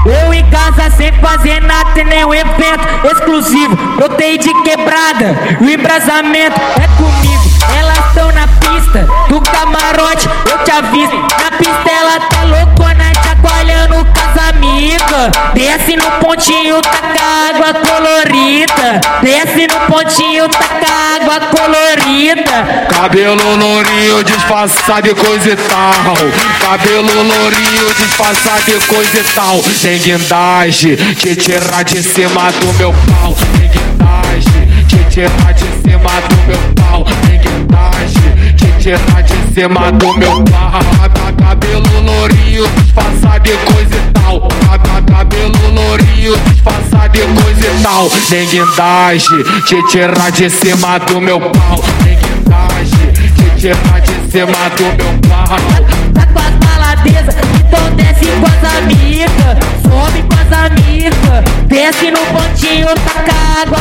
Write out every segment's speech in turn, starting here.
Eu em casa sem fazer nada, tem nenhum evento exclusivo. Brotei de quebrada, o embrasamento é comigo. Elas tão na pista do camarote, eu te aviso. Na pista ela tá loucona, chacoalhando com as amigas. Desce no pontinho, taca água colorida. Desce no pontinho, taca água colorida. Cabelo lourinho, disfarçado de coisa e tal. Cabelo lourinho, disfarçado de coisa e tal. Tem guindagem, te tirar de cima do meu pau. Tem guindagem, te tirar de cima do meu pau. Tem guindagem, te tirar de cima do meu pau. Cabelo lourinho, disfarçado de coisa e tal. Cabelo lourinho, disfarçado de coisa e tal. Tem guindagem, te tirar de cima do meu pau. Tem guindagem, te tirar de cima do meu pau. Tá com as maladezas, então desce com as amigas. Sobe com as amigas, desce no pontinho, taca água.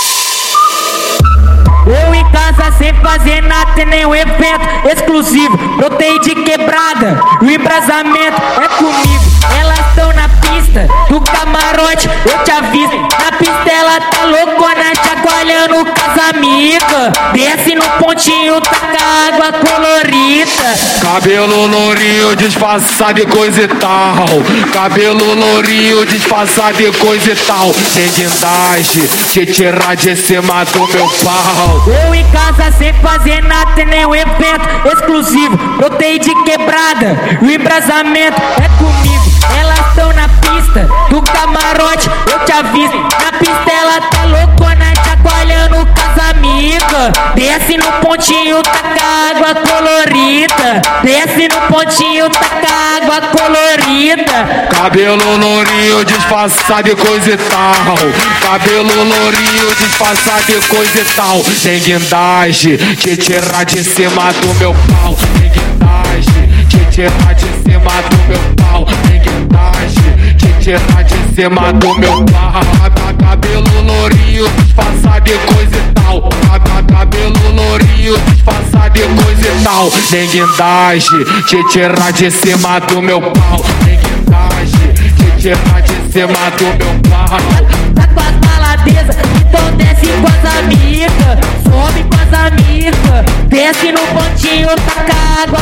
Eu em casa sem fazer nada, tem nenhum evento exclusivo. Brotei de quebrada, o embrasamento é comigo. Elas tão na pista do camarote, eu te aviso. Na pista ela tá loucona, chacoalhando com as amigas. Desce no pontinho, taca água colorida. Cabelo lourinho, disfarçado de coisa e tal. Cabelo lourinho, disfarçado de coisa e tal. Tem guindagem, te tirar de cima do meu pau. Eu em casa sem fazer nada, tem nenhum evento exclusivo. Brotei de quebrada, o embrasamento é comigo. Elas tão na pista do camarote, eu te aviso. Na pista ela tá loucona, chacoalhando com as amigas. Desce no pontinho, taca água colorida. Desce no pontinho, taca água colorida. Cabelo lourinho, disfarçado de coisa e tal. Cabelo lourinho, disfarçado de coisa e tal. Tem guindagem, te tirar de cima do meu pau. Tem guindagem, te tirar de cima do meu pau. Tem guindagem, te tirar de cima do meu pau. Cabelo lourinho, disfarçado de coisa e tal. Cabelo lourinho, disfarçado de coisa e tal. Tem guindagem, te tirar de cima do meu pau. Tem guindagem, te tirar de cima do meu pau. Tá com as maladezas, então desce com as amigas. Sobe com as amigas, desce no pontinho, taca água.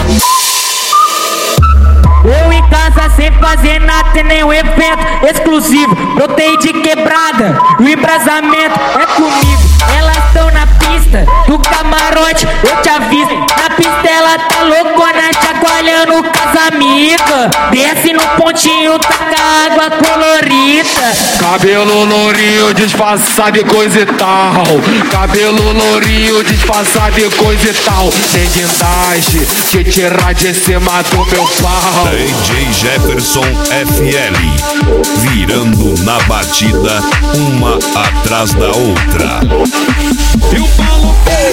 Eu em casa sem fazer nada, tem nenhum evento exclusivo. Brotei de quebrada, o embrasamento é comigo. Elas tão na pista do camarote, eu te aviso. Na pista ela tá loucona, chacoalhando com as amigas. Desce no pontinho, taca água colorida. Cabelo lourinho, disfarçado de coisa e tal. Cabelo lourinho, disfarçado de coisa e tal. Tem guindagem, te tirar de cima do meu pau. DJ Jefferson FL, virando na batida, uma atrás da outra. Eu falo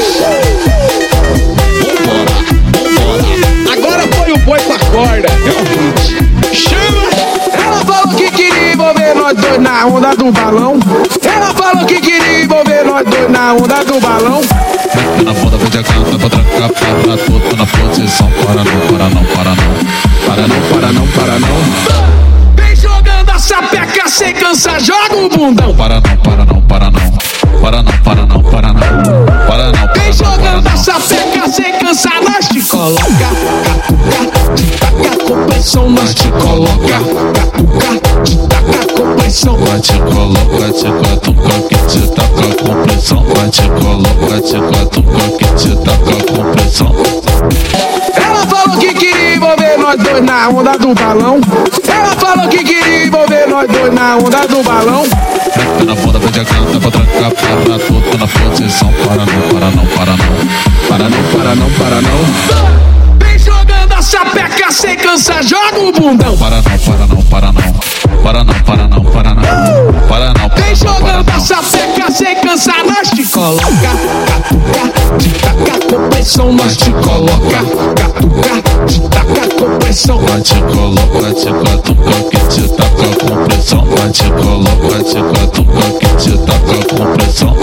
vambora. Agora foi o boi com a corda. É o hit. Chama! Ela falou que queria envolver nós dois na onda do balão. Ela falou que queria envolver nós dois na onda do balão. Na ponta, vem canta pra trancar, para tudo na posição. Para não, para não, para não. Para não, para não, para não. Vem jogando a sapeca sem cansar, joga o bundão. Para não, para não, para não. Para não, para não, para não. Para não, vem jogando a sapeca sem cansar, nós te coloca. Catuca, te taca com pressão, nós te coloca. Catuca, te taca com pressão. Vai te coloca, te catuca que te taca com pressão. Vai te coloca, te catuca que te taca com pressão. Ela falou que queria envolver nós dois na onda do balão. Ela falou que queria envolver nós dois na onda do balão. Na ponta, vem canta pra trancar, para tudo na posição. Para não, para não, para não. Para não, para não, para não. Vem jogando a sapeca sem cansar, joga o bundão. Para não, para não, para não. Para não, para não, para não. Para não, para vem jogando a não. sapeca sem cansar, nós te coloca. Catuca, te taca com pressão, nós te coloca. Catuca, te taca com pressão. Vai te coloca, te catuca que te taca com pressão. Vai te coloca, te catuca que te taca com pressão.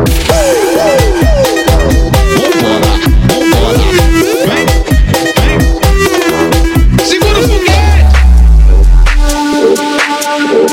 Vambora, vambora. Vem, vem. Segura o foguete.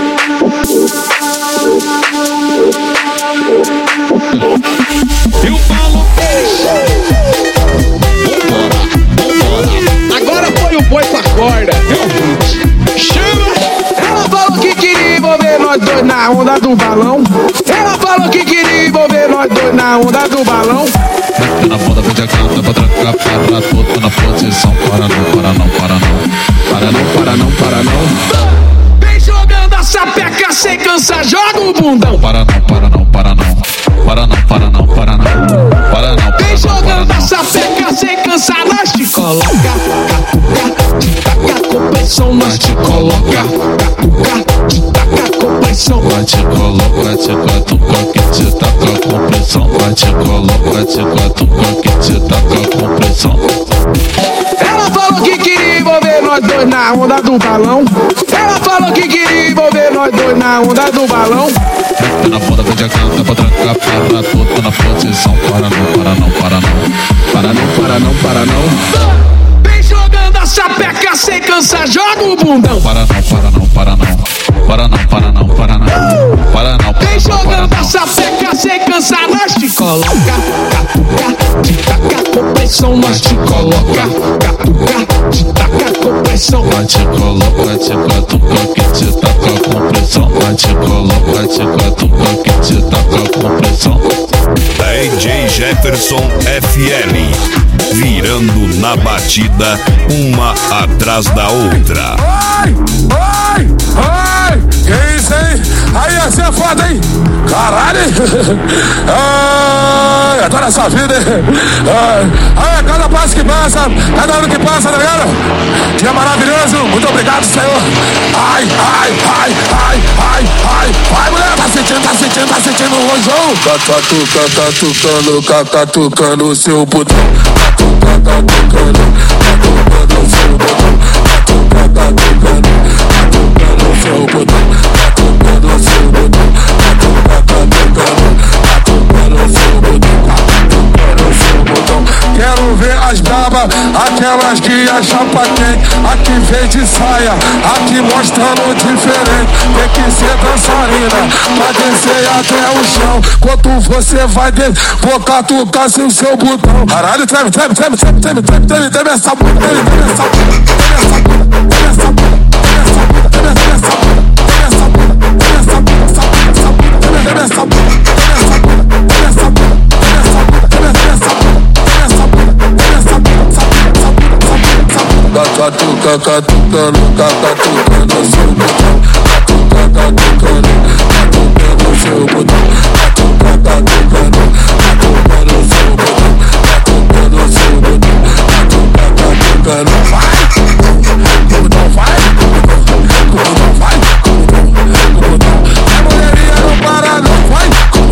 nós dois na onda do balão. Ela falou que queria envolver nós dois na onda do balão. Mete na bunda, vem canta pra trancar, para tudo na posição. Para não, para não, para não. Para não, para não, para não. Vem jogando a sapeca sem cansar, joga o bundão. Para não, para não, para não. Para não, para não, para não. Para não, vem jogando a sapeca sem cansar, nós te coloca. Catuca, te taca com pressão, nós te coloca. Catuca, te taca com pressão. Vai te coloca, te catuca que te taca com pressão. Vai te coloca, te catuca que te taca com pressão. Ela falou que queria envolver nós dois na onda do balão. Ela falou que queria envolver nós dois na onda do balão. Mete na bunda, vem canta pra trancar, para tudo na posição. Para não, para não, para não. Para não, para não, para não. Vem jogando a sapeca sem cansar, joga o bundão. Para não, para não, para não. Para não, para não, para não. Para não, vem jogando a sapeca sem cansar, nós te coloca. Catuca, te taca com pressão, nós te coloca. Catuca, te taca com pressão. Vai te coloca, te catuca que te taca com pressão. Vai te coloca, te catuca que te taca com pressão. DJ Jefferson FL, virando na batida, uma atrás da outra. Ai, ai, ai, que isso, hein? Aí assim é foda, hein? Caralho! Ai, adoro essa vida, hein? Ai, cada passo que passa, cada ano que passa, tá ligado? Dia maravilhoso, muito obrigado, Senhor. Ai, ai, ai, ai, ai, ai, ai, mulher, tá sentindo o rojão. Catucando o seu botão. Catucando o seu botão. Catucando o seu botão. Catucando o seu botão. Catucando o seu botão. Quero ver as brabas, aquelas que a chapa tem. Aqui vem de saia, aqui mostrando diferente. Tem que ser dançarina pra descer até o chão. Quando você vai descer, vou catucar sem o seu botão. Caralho, treme essa bunda, treme essa bunda, treme essa bunda, treme essa bunda, treme essa bunda, treme essa bunda, treme essa bunda, treme essa bunda, treme essa bunda, treme essa bunda, catucando o seu botão. Catucando o seu botão. Catucando o seu botão. Catucando o seu botão. Catucando. Vai, botão, vai, botão, vai, botão. A mulheria não para, não vai.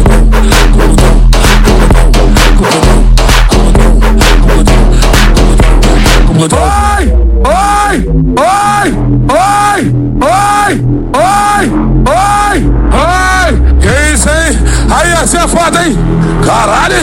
Oi, oi, oi, oi, oi, oi, oi, oi. Que isso, hein? Aí assim é foda, hein? Caralho!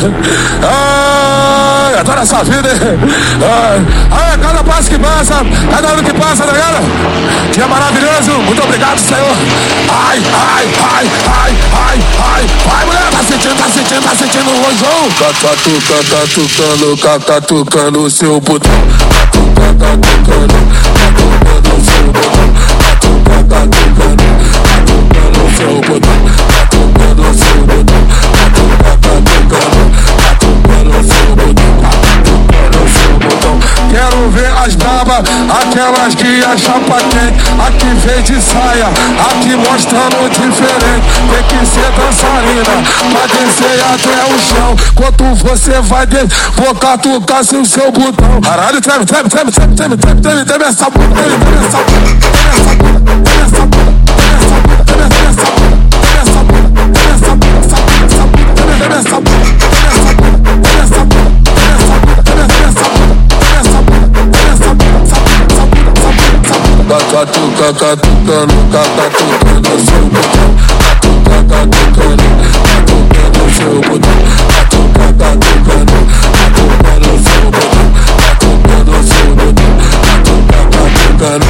Ai, adoro essa vida, hein? Ai, cada passo que passa, cada ano que passa, tá ligado? Dia maravilhoso, muito obrigado, Senhor. Ai, ai, ai, ai, ai, ai, ai, mulher, tá sentindo o rojão. Catucando o seu botão. Catucando o seu botão. Catucando o seu botão. Catucando o seu botão. Catucando o seu botão. Quero ver as brabas, aquelas que a chapa tem. Aqui vem de saia, aqui mostrando diferente. Tem que ser dançarina pra descer até o chão. Quando você vai descer, vou catucar sem o seu botão. Caralho, treme essa bunda, treme essa bunda, treme essa bunda, treme essa bunda, treme essa bunda, treme essa bunda, treme essa bunda, treme essa bunda, treme essa bunda, treme essa bunda, treme essa bunda, treme essa bunda, treme essa bunda, treme essa bunda, treme essa bunda, treme essa bunda, catucando o seu botão. Catucando o seu botão. Catucando o seu botão. Catucando o seu botão. Catucando.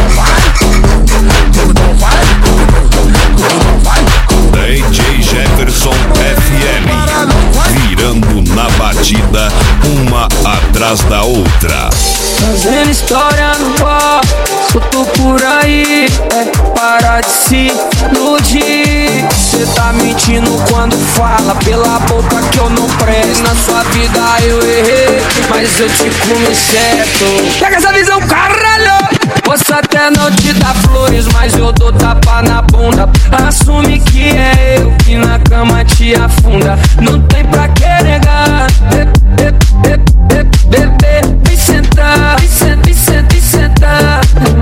Vai, DJ Jefferson FL, virando na batida, uma atrás da outra. Fazendo história no bar, escuto por aí, é para para de se iludir. Cê tá mentindo quando fala pela boca que eu não presto. Na sua vida eu errei, mas eu te comi certo. Pega essa visão, caralho! Posso até não te dar flores, mas eu dou tapa na bunda. Assume que é eu que na cama te afunda. Não tem pra que negar. Bebê, vem sentar, vem sentar, vem sentar.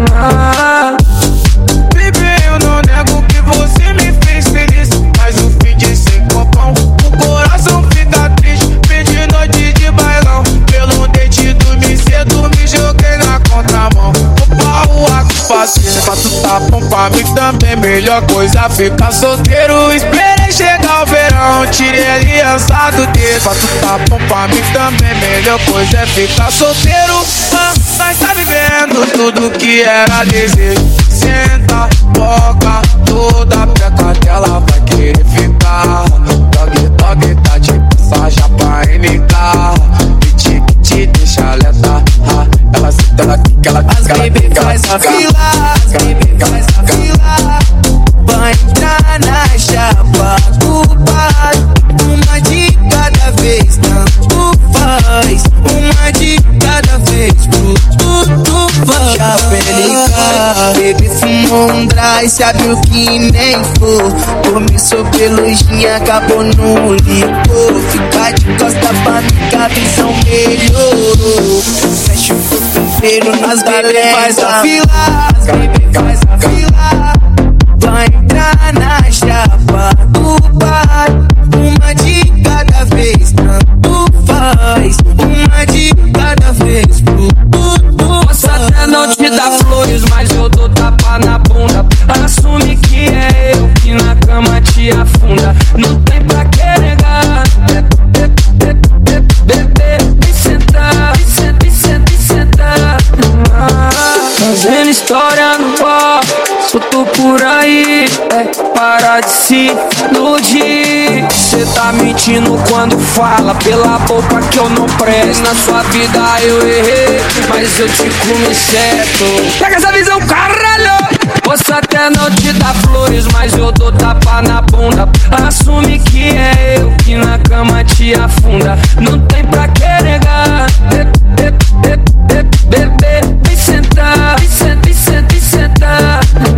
Bebê, eu não nego que você me fez feliz, mas o fim de sem copão, o coração fica triste. Perdi noite de bailão, pelo dente dormi cedo, me joguei na contramão. Opa, o ato facinho, pra tu tá bom pra mim também. Melhor coisa ficar solteiro, esperei chegar o verão, tirei a aliança do dedo. Pra tu tá bom pra mim também, melhor coisa é ficar solteiro. Nós tá vivendo tudo que era desejo. Senta, boca, toda peca dela vai querer ficar. Dog, tá de passagem pra NK. Te deixa alerta. Ela senta, ela quica, ela quica. As baby faz a fila, as baby faz a fila. Vai entrar na chapa do bar. Uma de cada vez, tanto faz. Uma de cada vez, tudo faz. Chapelica, baby fumou um dry, sabe o que nem for. Começou pelujinha, acabou no licor. Ficar de costa pra ficar, visão melhorou. Fecha o corpo inteiro nas galera. Faz a fila, as baby faz a fila. Vai entrar na chapa do bar. Uma de cada vez, tanto faz. Uma de cada vez, tudo. Posso até não te dar flores, mas eu dou tapa na bunda. Assume que é eu que na cama te afunda. Não tem pra que negar. Bebê, vem sentar, vem sentar. Fazendo história no bar, solto por aí. Para de se iludir. Cê tá mentindo quando fala pela boca que eu não presto. Na sua vida eu errei, mas eu te comi certo. Pega essa visão, caralho! Posso até não te dar flores, mas eu dou tapa na bunda. Assume que é eu que na cama te afunda. Não tem pra que negar. Bebê, vem sentar, vem sentar.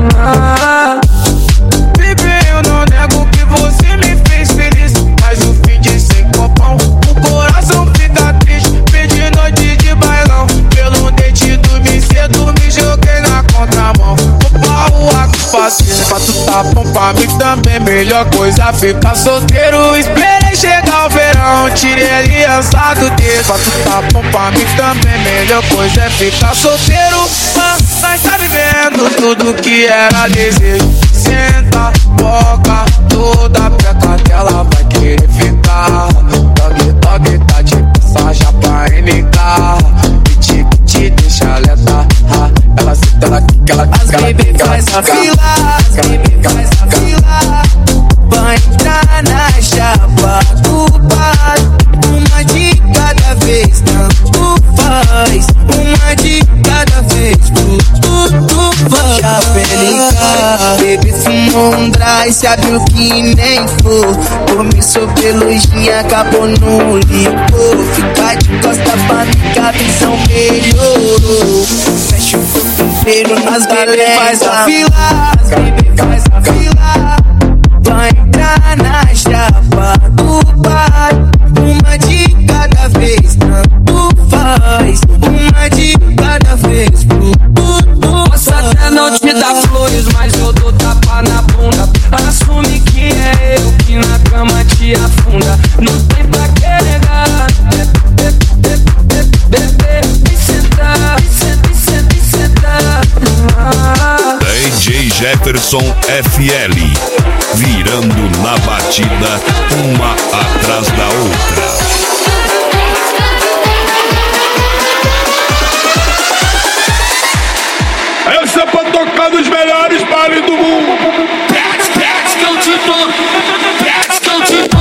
Bebê, eu não nego que você me fez feliz, mas o fim de sem copão, o coração fica triste. Perdi noite de bailão, pelo dente dormi cedo, me joguei na contramão. Opa, o ato facinho, pra tu tá bom pra mim também. Melhor coisa ficar solteiro, esperei chegar o verão, tirei a aliança do dedo. Pra tu tá bom pra mim também, melhor coisa é ficar solteiro. Nós tá vivendo tudo que era desejo. Senta, boca, toda peca dela vai querer ficar. Dog, tá de passagem pra NK. Te deixa alerta. Ela senta, ela quica, ela quica. As baby faz a fila, as baby faz a fila. Vai entrar na chapa do bar. Uma de cada vez, tanto faz. Uma de cada vez, tudo faz. Chapelica, baby fumou um dry, sabe o que nem for. Começou pelujinha, acabou no licor. Ficar de costa pra ficar, visão melhorou. Fecha o corpo inteiro nas galera. Faz a fila, as baby faz a fila. Vai entrar na chapa do bar. Uma de cada vez, tanto faz. Uma de cada vez, tudo. Posso até não te dar flores, mas eu dou tapa na bunda. Assume que é eu que na cama te afunda. Não tem pra que negar. Bebê, vem sentar, vem sentar. DJ Jefferson FL, virando na batida, uma atrás da outra. Essa é pra tocar nos melhores bares do mundo. Que eu te dou.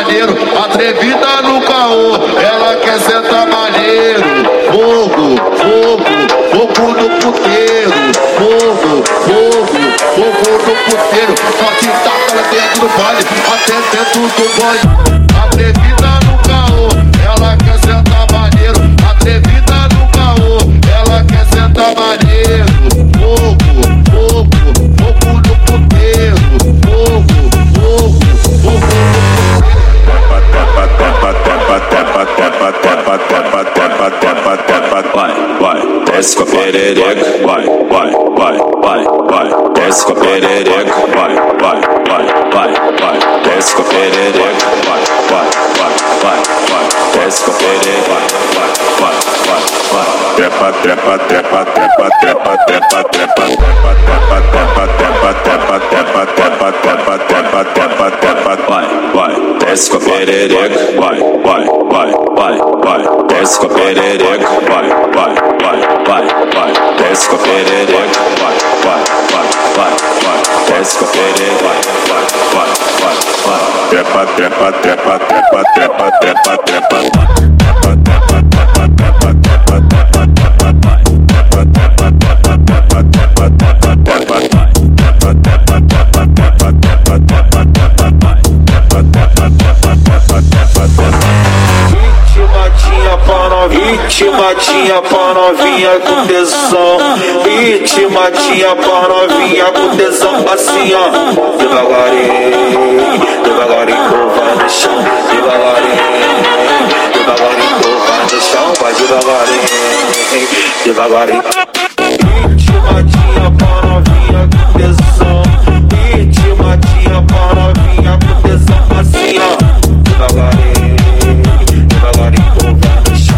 maneiro, atrevida no caô, ela quer sentar maneiro. Fogo, fogo, fogo no puteiro. Fogo, fogo, fogo no puteiro. Só que taca ela dentro do baile, até dentro do banho. Atrevida no caô, ela quer sentar maneiro. Atrevida no caô, ela quer sentar maneiro. Fogo, fogo, fogo no puteiro. Fogo, fogo, fogo no vai, desce com a perereca, vai, desce com a perereca, vai, desce com a perereca, vai, desce com a perereca, vai, trepa, trepa, trepa, trepa, trepa, trepa, trepa, vai, desce com a perereca, vai, desce com a perereca, vai, desce com a perereca, vai, desce com a perereca, vai, trepa, trepa, trepa, trepa, trepa, trepa, trepa. Ritmadinha pra novinha com tesão. Ritmadinha pra novinha com tesão. Assim ó, devagarinho, devagarinho, vai no chão. Devagarinho, devagarinho, vai no chão. Vai devagarinho, devagarinho. Ritmadinha pra novinha com tesão. Ritmadinha pra novinha com tesão. Assim ó, devagarinho, devagarinho, vai no chão.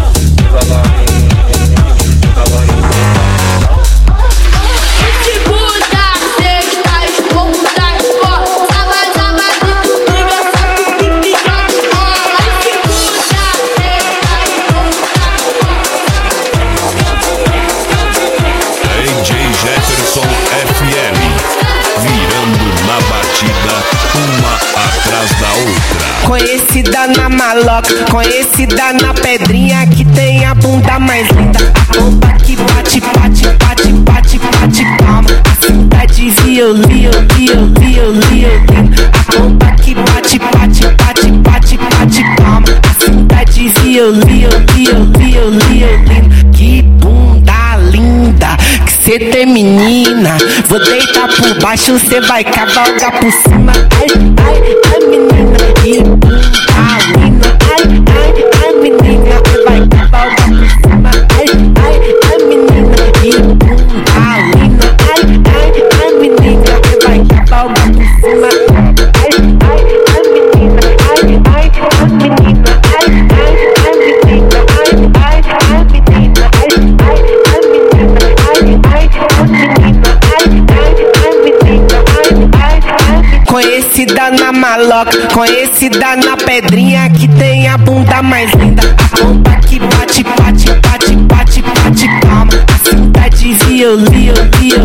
Conhecida na maloca, conhecida na pedrinha, que tem a bunda mais linda. A bomba que bate, bate, bate, bate, bate palma. A cinta de violino, violino. A bomba que bate, bate, bate, bate, bate palma. A cinta de violino, violino. Que bunda linda, que cê tem menina. Vou deitar por baixo, cê vai cavalgar por cima. Ai, ai, ai menina, que bunda linda. Ai, ai, ai menina, cê vai cavalgar por cima. Ai, ai, ai menina, que bunda linda. Ai, ai, ai menina, cê vai cavalgar por cima. Ai, ai, ai menina, ai, ai, ai menina. Ai, ai, ai menina, ai, ai, ai menina. Ai, ai, ai menina, ai, ai, ai menina. Ai, ai, ai menina, ai, ai, ai. Conhecida na maloca, conhecida na pedrinha, que tem a bunda mais linda. A bomba que bate, bate, bate, bate, bate palma. A cinta de violino.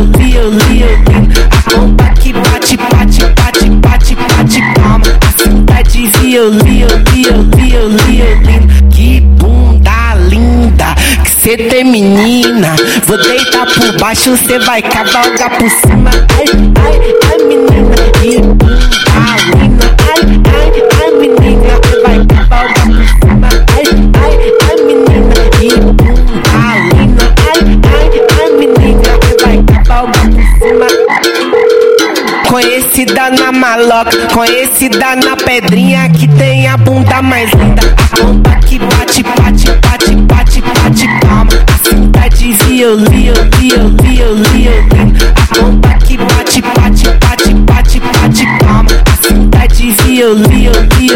A bomba que bate, bate, bate, bate, bate palma. A cinta de violino. Que bunda linda, que cê tem menina. Vou deitar por baixo, cê vai cavalgar por cima. Ai, ai, ai menina, que bunda linda. Ai, ai, ai menina, cê vai cavalgar por cima. Ai, ai, ai menina, que bunda linda. Ai, ai, ai menina, cê vai cavalgar por cima. Conhecida na maloca, conhecida na pedrinha, que tem a bunda mais linda. A bomba que bate, bate, bate, bate, bate palma. A cinta de violino. A bomba que bate, bate, bate, bate, bate palma. A cinta de violino.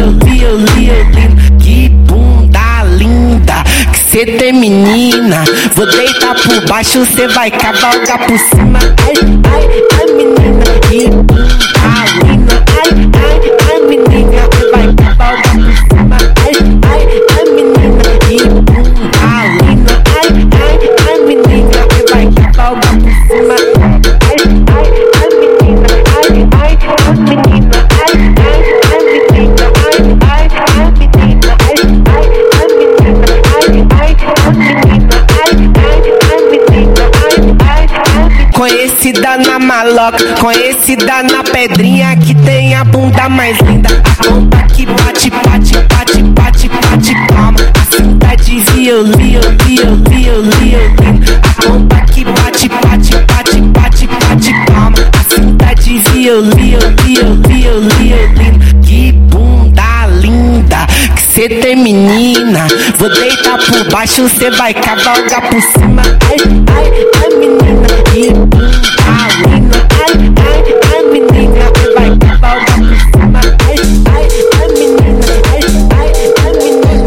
Que bunda linda, que cê tem menina. Vou deitar por baixo, cê vai cavalgar por cima. Ai, ai, ai menina, que bunda linda. Ai, ai, ai menina, cê vai cavalgar por cima. Ai, ai, ai menina, que bunda linda. Ai, ai, ai menina, cê vai cavalgar por cima. Ai, ai, ai menina, ai, ai, ai menina. Ai, ai, ai menina, ai, ai, ai conhecida na maloca, conhecida na pedrinha que tem a bunda mais linda. A bomba que bate, bate, bate, bate, bate palma. A cinta de violino, violino. A bomba que bate, bate, bate, bate, bate palma. A cinta de violino, violino. Que bunda linda que cê tem, menina. Vou deitar por baixo, cê vai cavalgar por cima. Ai, menina, que bunda linda. Ai, menina, cê vai cavalgar por cima. Ai, menina, ai, menina,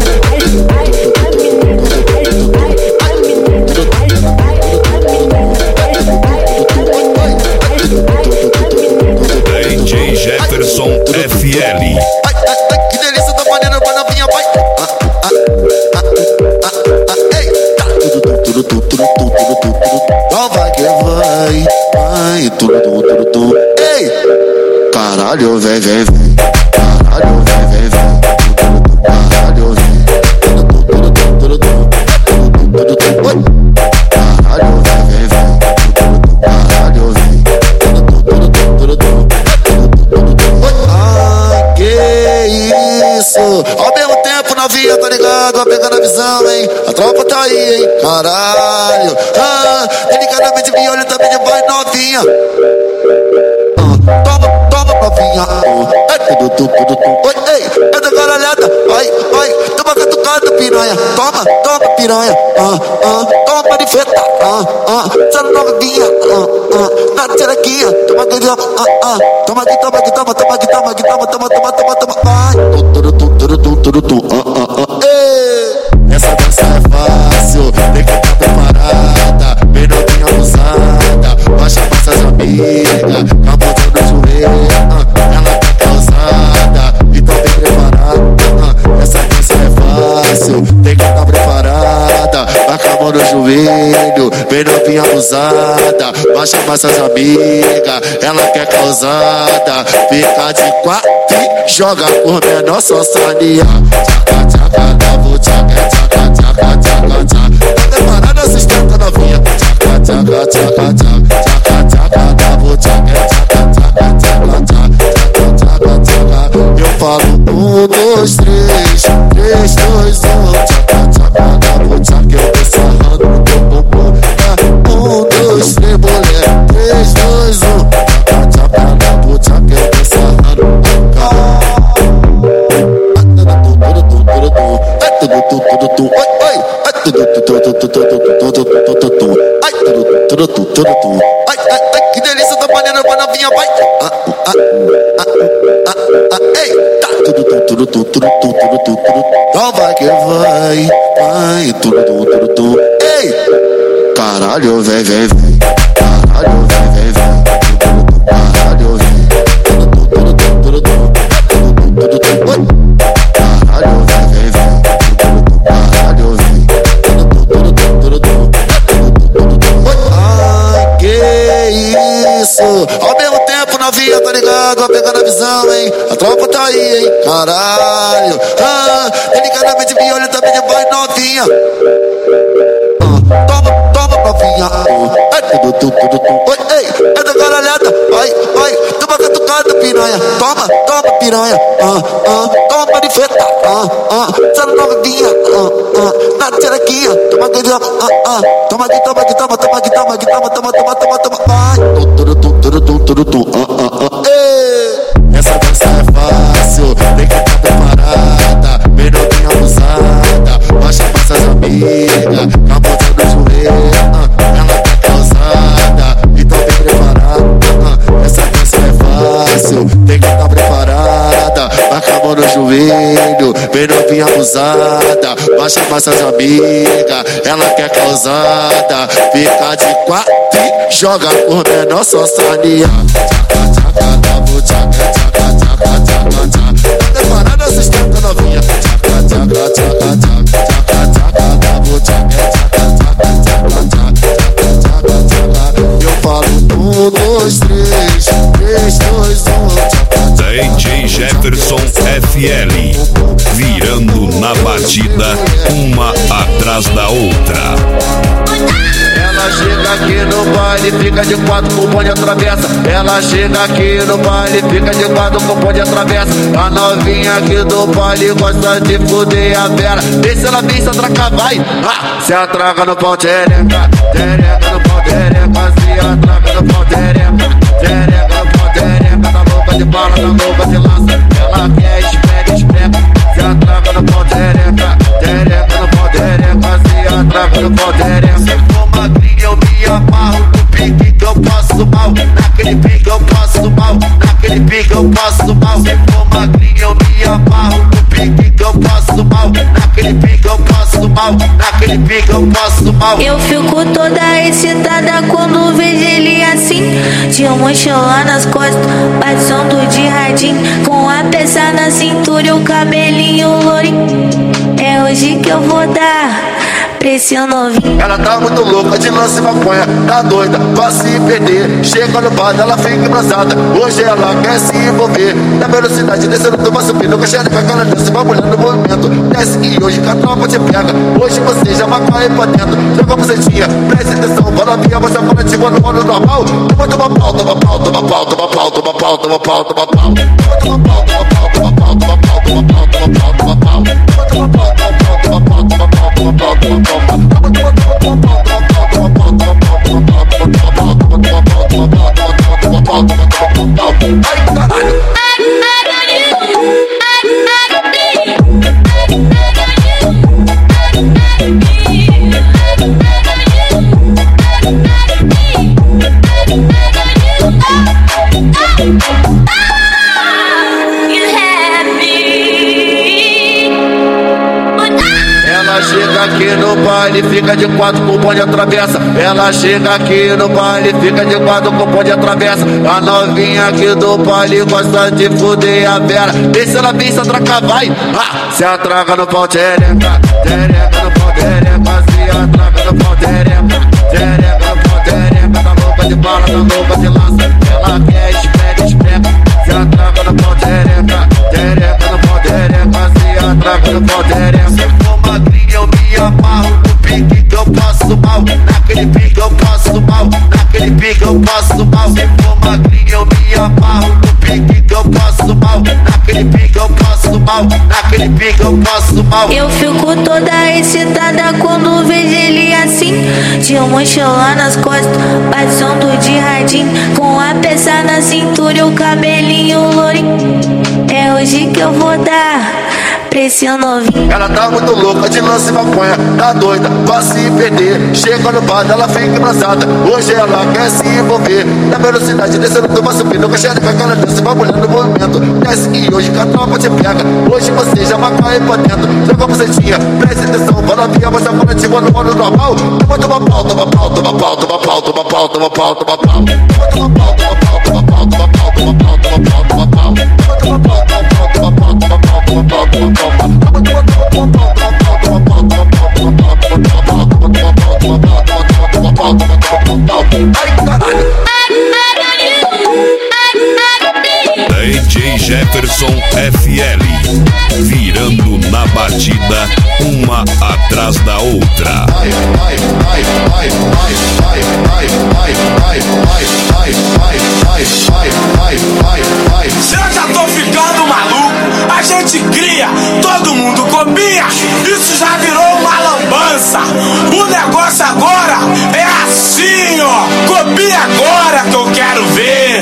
DJ Jefferson FL. Que delícia, tô fazendo pra novinha, vai. Ei, então vai que vai, tudo. Ei, caralho, vem. Caralho, vem. Caralho, vem. Caralho, vem. Caralho, vem. Ai, que isso. Ao mesmo tempo, novinha, tá ligado? Pegando a visão, hein? A tropa tá aí, hein? Caralho. Delicadamente violenta, também vai novinha. Toma, novinha. Oi, ei, é da caralhada. Vai, toma catucada, piranha. Toma, piranha. Toma de feta. Sai novinha. Na tcherequinha. Toma aqui, toma aqui. Vai. Essa dança é fácil, tem que estar preparada. Bem novinha abusada, baixa passas amigas, com a bota no joelho, ela tá causada, então bem preparada. Essa dança é fácil, tem que estar preparada. Vai com a mão no joelho, bem novinha abusada, baixa passas amigas, ela quer causada. Fica de quatro e joga por menor só salia. Tchaca, dá tchaca. Tá preparada, sustenta novinha. Tchaca, dá tchaca. Eu falo 1, 2, 3, 3, 2, 1. Tchaca, dá tchaca. Eu tô sarrando no teu bumbum. 1, 2, 3, mulher. 3, 2, 1. Tchaca, dá tchaca. Eu tô sarrando. Ai, que delícia, tô fazendo pra novinha, vai. Ei, tá. Então vai que vai, tudo. Ei, caralho, vem. Caralho, vem. Caralho, vem. Caralho, vem. Caralho, vem. Ai, que isso. Ao mesmo tempo, novinha, tá ligado? Vai pegando a visão, hein? A tropa tá aí, hein? Caralho. Delicadamente violenta, também vai novinha. Toma, novinha. Oi, ei, é da caralhada. Vai, toma catucada, piranha. Toma, piranha. Toma de feta. Sai novinha. Na tcherequinha. Toma aqui, vai. Essa dança é fácil, tem que estar preparada. Bem novinha abusada, baixa passas amigas, com a bota no joelho, ela tá causada, então bem preparada. Essa dança é fácil, tem que estar preparada. Vai com a mão no joelho, bem novinha abusada, baixa passas amigas, ela quer causada. Fica de quatro e joga por menor só salia. Tchaca, dá tchaca. Tá preparada, sustenta novinha. Tchaca, dá tchaca. Eu falo 1, 2, 3, 3, 2, 1. DJ Jefferson FL, virando na batida, uma atrás da outra. Ela chega chega aqui no baile, fica de quatro com o bonde atravessa. Ela chega aqui no baile, fica de quatro com o bonde atravessa. A novinha aqui do baile gosta de fuder a vera. Deixa ela vir, se atraca, vai. Se atraca no pau, tereca. Tereca no pau, tereca. Se atraca no pau, tereca. Tereca no pau, tereca. Tá louca de bala, tá louca de lança. Ela quer esprega, esprega. Se atraca no pau, tereca. Tereca no pau, tereca. Se atraca no pau, tereca. Se for magrinha eu me amarro. No pique que eu passo mal. Naquele pique eu passo mal. Naquele pique eu passo mal. Se for magrinha eu me amarro. No pique que eu passo mal. Naquele pique eu passo mal. Naquele pique eu passo mal. Eu fico toda excitada quando vejo ele assim, de mochila nas costas, passando de radinho, com a peça na cintura e o cabelinho lourinho. É hoje que eu vou dar pra esse novinho. Ela tá muito louca de lance e maconha, tá doida pra se perder. Chega no bar, ela fica embrasada. Hoje ela quer se envolver. Na velocidade descendo do maço subindo, com a xereca que ela desce, vai mulher no movimento. Desce e hoje que a tropa te pega. Hoje você já vai cair pra dentro. Joga a bucetinha, preste atenção. Fala minha, você fala de quando no normal. Toma pau, toma pau, toma pau, toma pau, toma pau, toma pau, toma pau. Toma pau, toma pau, toma pau, toma pau, toma pau, toma pau, toma pau. Toma pau, toma pau, toma pau, toma pau, toma pau, toma pau. Ai, caralho! Ela chega aqui no baile, fica de quatro com o bonde atravessa. Ela chega aqui no baile, fica de quatro com o bonde atravessa. A novinha aqui do baile gosta de fuder a vera. Deixa ela vir, se atraca, vai. Se atraca no pau, tereca. Tereca no pau, tereca. Se atraca no pau, tereca. Tereca no pau, tereca. Tá louca de bala, tá louca de lança. Ela quer esprega, esprega. Se atraca no pau, tereca. Tereca no pau, tereca. Se atraca no pau, tereca. Se for magrinha eu me amarro. No pique que eu passo mal. Naquele pique eu passo mal. Naquele pique eu passo mal. Se for magrinha eu me amarro. No pique que eu passo mal. Naquele pique eu passo mal. Naquele pique eu passo mal. Eu fico toda excitada quando vejo ele assim, de mochila nas costas, passando de radinho, com a peça na cintura e o cabelinho lourinho. É hoje que eu vou dar pra esse novinho. Ela tá muito louca de lance e maconha, tá doida pra se perder. Chega no bar, ela fica embrasada. Hoje ela quer se envolver. Na velocidade descendo do maço subindo, com a xereca que ela desce, vai mulher no movimento. Desce e hoje que a tropa te pega. Hoje você já vai cair pra dentro. Joga a bucetinha, preste atenção. Fala minha, você fala de quando no normal. Toma pau, toma pau, toma pau, toma pau, toma pau, toma pau, toma pau. Toma pau, toma pau, toma pau, toma pau, toma pau, toma pau, toma pau. Toma pau, toma pau, toma pau, toma pau, toma pau, toma pau. Ai, caralho! DJ Jefferson FL, virando na batida, uma atrás da outra. Se eu já tô ficando maluco, a gente cria, todo mundo copia. Isso já virou uma lambança. O negócio agora é assim, ó. Copia agora que eu quero ver.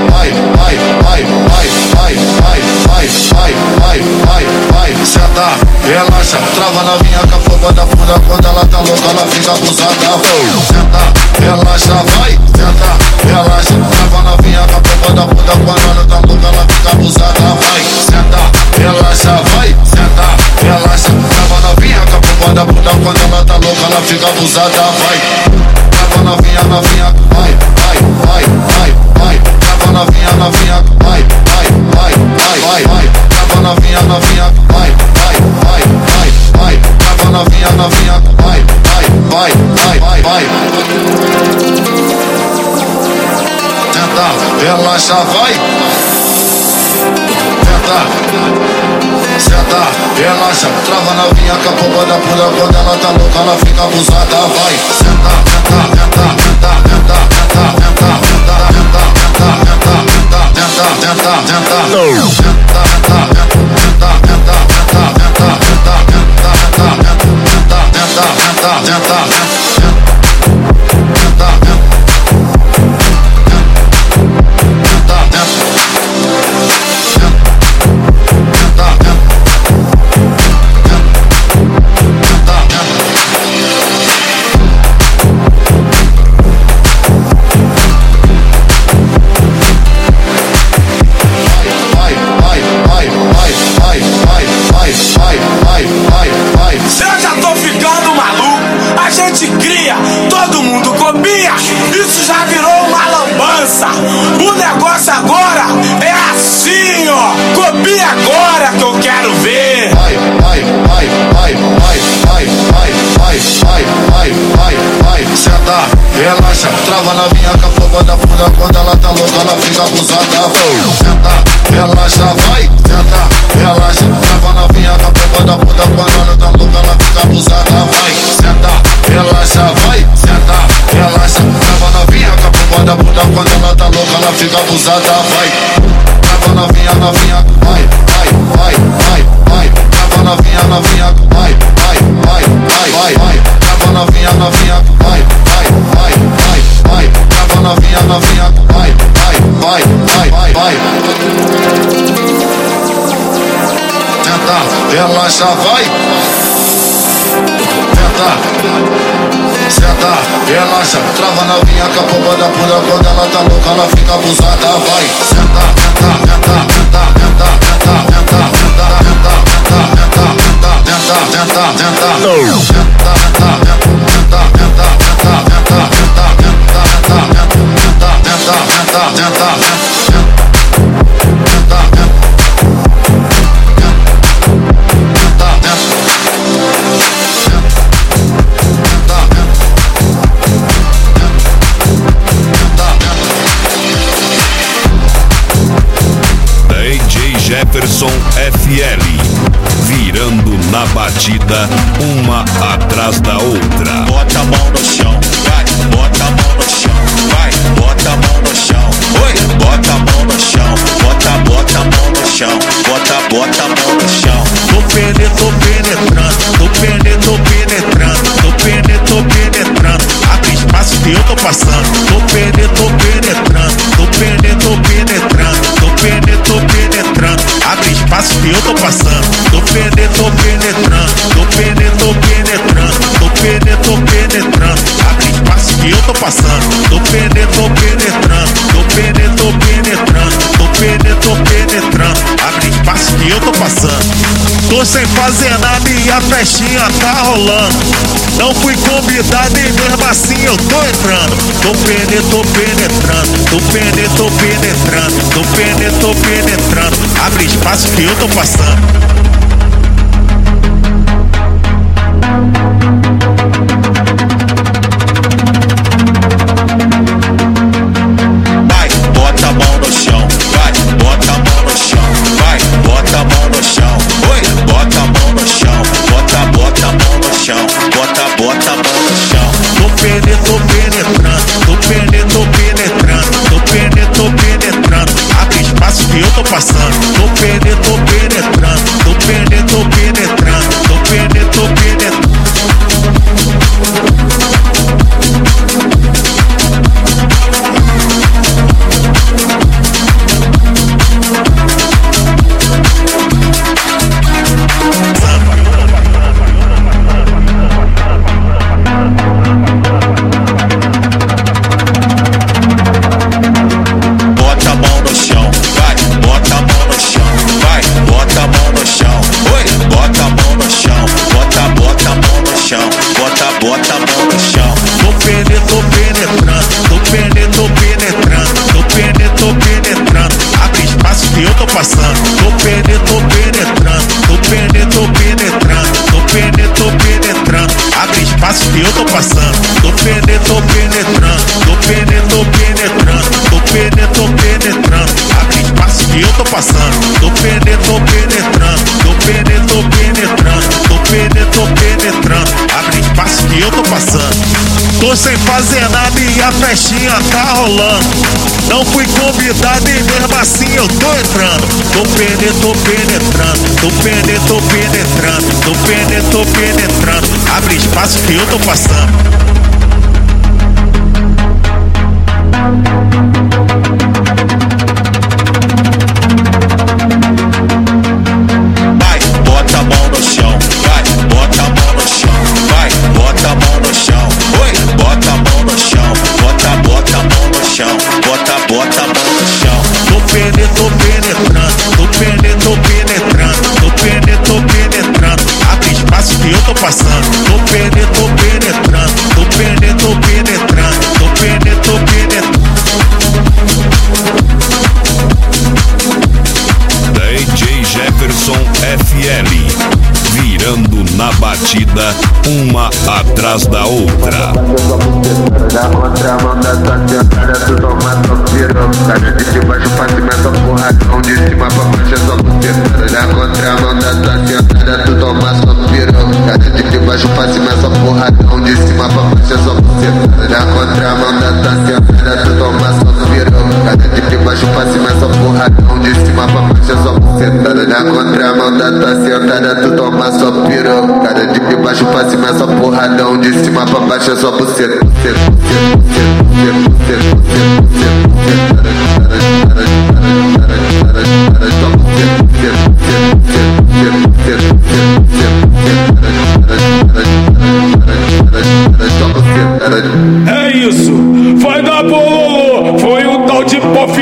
Senta, relaxa, trava na minha cafona da funda. Quando ela tá louca, ela fica abusada. Senta, relaxa, vai. Senta, relaxa, trava na minha cafona da funda. Quando ela tá louca, ela fica abusada. Vai, senta, relaxa, vai. Senta, relaxa, trava na minha cafona da funda. Quando ela tá louca, ela fica abusada. Vai, trava na minha, vai, vai, vai, vai, vai. Trava na minha, vai, vai, vai, vai, vai, vai. Trava na minha, vai, vai, vai, vai, vai. Trava na minha, vai, vai, vai, vai, vai. Tenta, relaxa, vai. Tenta, senta, relaxa, trava na minha, com a pomba da pula. Quando ela tá louca, ela fica abusada. Vai, senta, senta, senta, senta. Relaxa, trava na minha capa da bunda. Quando ela tá louca, ela fica abusada. Senta, relaxa, vai. Senta, relaxa, trava na minha capa da bunda. Quando ela tá louca, ela fica abusada. Vai, senta, relaxa, vai. Senta, relaxa, trava na minha capa da bunda. Quando ela tá louca, ela fica abusada. Vai, trava na minha, vai, vai, vai, vai, vai. Trava na minha, vai, vai, vai, vai, vai, vai. Trava na minha, vai, vai, vai, vai, vai. Trava na minha, vai, vai, vai, vai, vai, vai. Tenta, relaxa, vai. Tenta, senta, relaxa. Trava na minha capa da bunda. Quando ela tá louca, ela fica abusada. Vai, senta, tenta, tenta, tenta, tenta, tenta, tenta, tenta, tenta, tenta, DJ Jefferson FL, virando na batida, uma atrás da outra. Bota a mão no chão, vai, bota a mão no chão, vai, bota a mão no chão, oi, bota a mão no chão, bota a mão no chão, bota a mão no chão. Tô penetrando, abre espaço que eu tô passando. Tô penetrando, abre espaço que eu tô passando. Tô penetrando, abre espaço que eu tô passando. Tô penetrando, abre espaço que eu tô passando. Tô sem fazer nada e a festinha tá rolando. Não fui convidado e mesmo assim eu tô entrando. Tô penetrando, abre espaço que eu tô passando. Vai, bota a mão no chão, vai, bota a mão no chão, vai, bota a mão no chão, oi, bota a mão no chão, bota a mão no chão, bota a mão no chão. Tô penetrando, abre espaço que eu tô passando. Tô penetrando, Tô sem fazer nada e a festinha tá rolando. Não fui convidado e mesmo assim eu tô entrando. Tô penetrando, tô penetrando. Abre espaço que eu tô passando. Vai, bota a mão no chão. Vai, bota a mão no chão. Vai, bota a mão no chão. Oi, bota a mão no chão. Bota a mão no chão. Bota a mão no chão. Tô penetrando. Abre espaço que eu tô passando. Tô penetrando. DJ Jefferson FL, virando na batida, uma atrás da outra. Da contramão da tua sentada, tu toma só pirocada. De baixo pra cima é só porradão, de cima pra baixo é só bucetada. Da contramão da tua sentada, tu toma só pirocada. De baixo pra cima é só porradão, de cima pra baixo é só bucetada. Da contramão da tua sentada, tu toma só pirocada. De baixo pra cima é só porradão, de cima pra baixo é só bucetada. Da contramão da tua sentada, tu toma só pirocada. De baixo pra cima é só porradão, de cima pra baixo é só bucetada. É isso, vai dar bololô. Foi um tal de pof.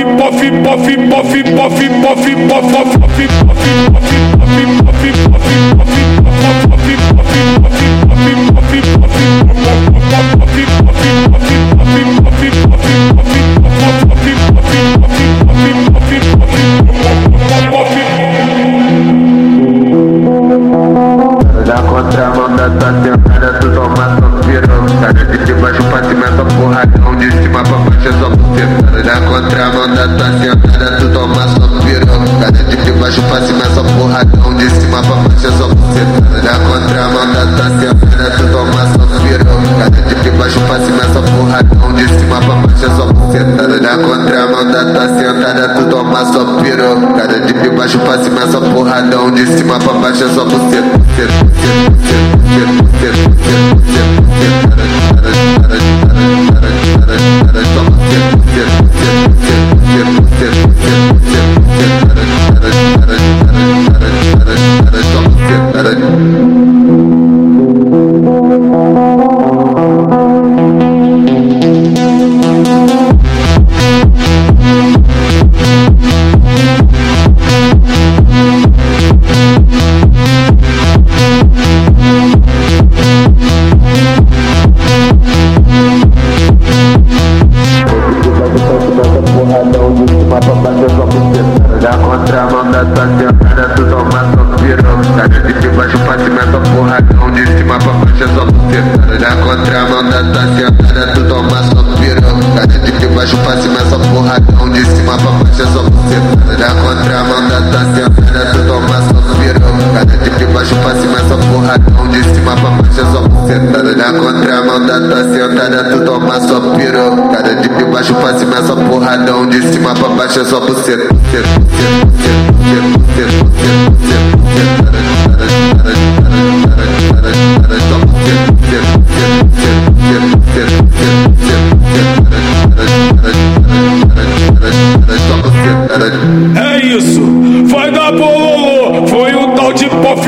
Da contramão da tua sentada, tu toma só pirocada. De baixo pra cima é só porradão, de cima pra baixo é só bucetada. Da contramão da tua sentada, tu toma só pirocada. De baixo pra cima é só porradão, de cima pra baixo é só bucetada. Da contramão da tua sentada, tu toma só pirocada. De baixo pra cima é só porradão, de cima pra baixo é só bucetada. Da contramão da tua sentada, tu toma só pirocada. De baixo pra cima é só porradão, de cima pra baixo é só bucetada. Da contramão da tua sentada, tu toma só pirocada. De baixo pra cima é só porradão, de cima pra baixo é só bucetada. Da contramão da tua sentada, tu toma só pirocada. De baixo pra cima é só porradão, de cima pra baixo é só bucetada. Da contramão da tua sentada, tu toma só pirocada. De baixo pra cima é só porradão, de cima pra baixo é só bucetada. Da contramão da tua sentada, tu toma só pirocada. De baixo pra cima é só porradão, de cima pra baixo é só bucetada. É isso, vai dar bololô. Foi um tal de pof.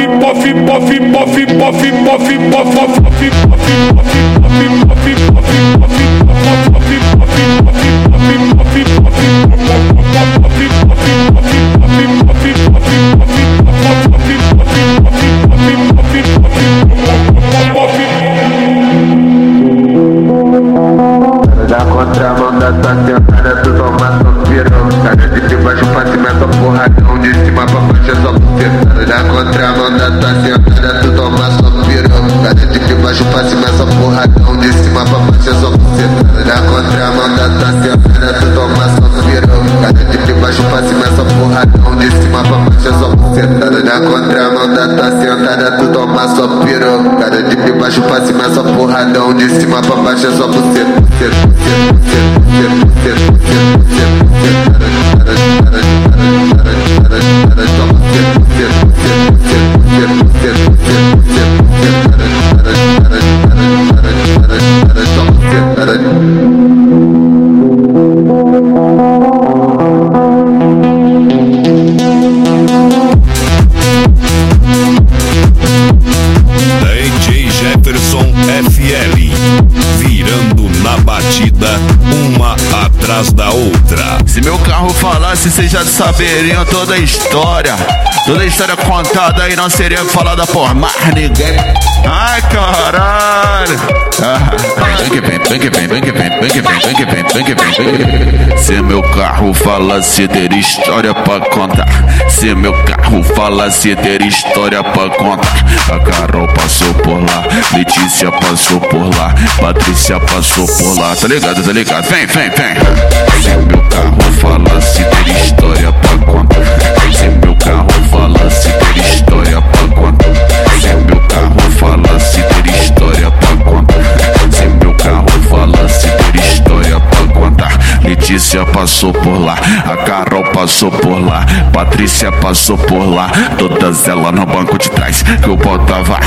Se meu carro falasse, vocês já saberiam toda a história. Toda a história contada e não seria falada por mais ninguém. Ai, caralho. Vem que vem, vem que vem, vem que vem, vem que vem, vem que vem, vem que vem. Se meu carro falasse, teria história pra contar. Se meu carro falasse, teria história pra contar. A Carol passou por lá, Letícia passou por lá, Patrícia passou por lá. Tá ligado, tá ligado? Vem, vem, vem. Se meu carro falasse, teria história pra contar. Se meu carro falasse, teria história pra contar. Se meu carro falasse, teria história pra contar. Se meu carro falasse, teria história pra contar. Letícia passou por lá, a Carol passou por lá, Patrícia passou por lá. Todas elas no banco de trás que eu botava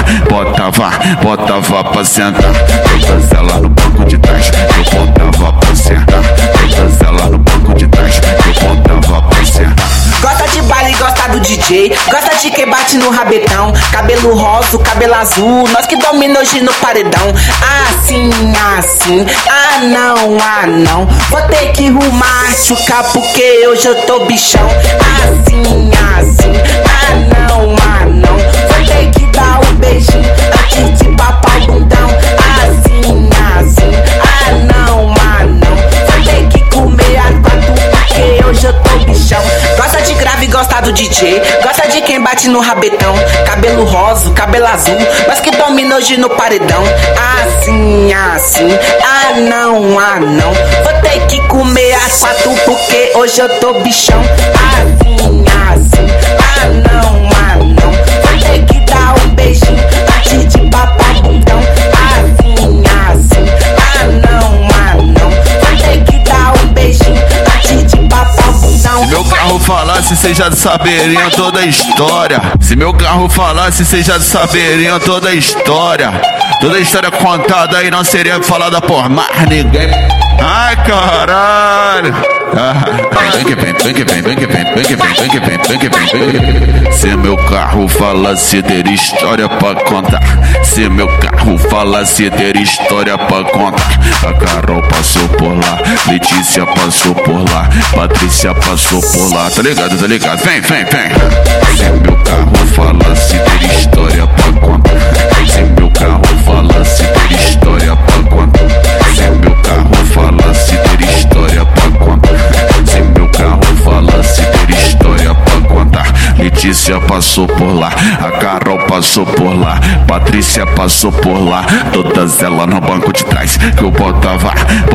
pra sentar. Todas elas no banco de trás que eu botava pra sentar. Todas elas no banco de trás que eu botava pra sentar. Gosta de baile, gosta do DJ, gosta de quem bate no rabetão. Cabelo rosa, cabelo azul, nós que domina hoje no paredão. Assim, assim, ah não, vou ter que rumar, chucar porque hoje eu tô bichão. Assim, assim, ah não, vou ter que dar um beijinho antes de papar o bundão. Assim, assim, ah não, vou ter que comer a quatro porque hoje eu tô bichão. Gosta de grave, gosta do DJ, gosta de quem bate no rabetão. Cabelo rosa, cabelo azul, mas que domina hoje no paredão. Assim, assim, ah não, vou ter que comer as quatro porque hoje eu tô bichão. Assim, assim, ah não, vou ter que dar um beijinho antes de papar o bundão. Assim, assim, ah não, vou ter que dar um beijinho antes de papar o bundão. Se meu carro falasse, vocês já saberiam toda a história. Se meu carro falasse, vocês já saberiam toda a história. Toda a história contada e não seria falada por mais ninguém. Ai, caralho. Vem que vem, vem que vem, vem que vem, vem que vem, vem que vem, vem que vem. Se meu carro falasse, teria história pra contar. Se meu carro falasse, teria história pra contar. A Carol passou por lá, Letícia passou por lá, Patrícia passou por lá. Tá ligado, tá ligado? Vem, vem, vem. Se meu carro falasse, teria história pra contar. Se meu carro falasse, teria história pra contar. Se meu carro falasse, teria história pra contar. Se meu carro falasse, teria história pra contar. Letícia passou por lá, a Carol passou por lá, Patrícia passou por lá. Todas elas no banco de trás que eu botava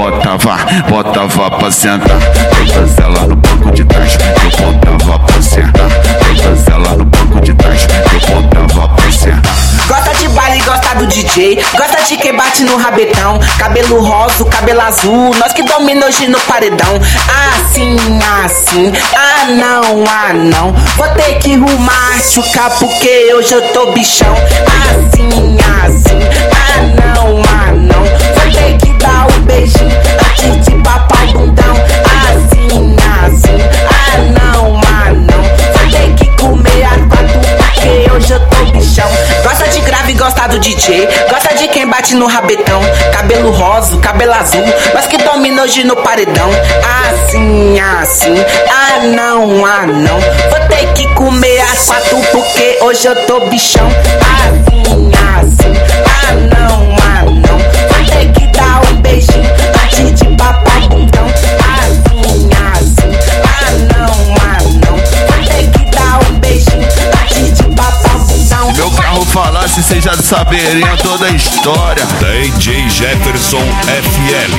pra sentar. Todas elas no banco de trás que eu botava pra sentar. Todas elas no banco de trás que eu botava pra sentar. Gosta de baile, gosta do DJ, gosta de quem bate no rabetão. Cabelo rosa, cabelo azul, nós que domina hoje no paredão. Assim, assim, ah não, vou ter que rumar, chucar porque hoje eu tô bichão. Assim, assim, ah não, vou ter que dar um beijinho antes de papar o bundão. Assim, assim, ah não, vou ter que comer a quatro porque hoje eu tô bichão. Gosta de grave, gosta do DJ, gosta de quem bate no rabetão. Cabelo rosa, cabelo azul, mas que domina hoje no paredão. Assim, assim, ah não, vou ter que comer as quatro porque hoje eu tô bichão. Assim, assim, ah não, vou ter que dar um beijinho antes de papar o bundão. Assim, assim, ah não, vou ter que dar um beijinho antes de papar o bundão. Meu carro falasse, vocês já saberiam toda a história. DJ Jefferson FL.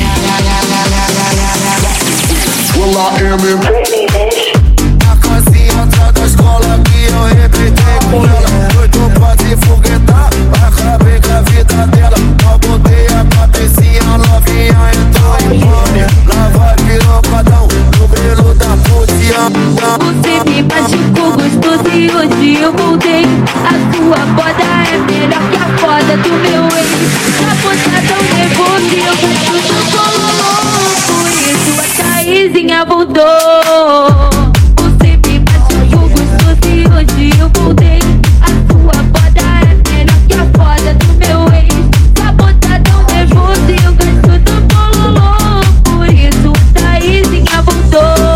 A consciência da escola que eu repetei com ela. Muito pode se foguetar, acabei com a vida dela. Só botei a Patricinha, novinha entrou em pânico. Lá vai pirocadão, no grelo da putinha. Você me machucou gostoso e hoje eu voltei. A sua foda é melhor que a foda do meu ex. A puta tão nervosa e eu gosto do colombo. Por isso a Thaisinha voltou. Você me machucou gostoso e hoje eu voltei. A sua foda é melhor que a foda do meu ex. A puta tão nervosa e eu gosto do colombo. Por isso a Thaisinha voltou.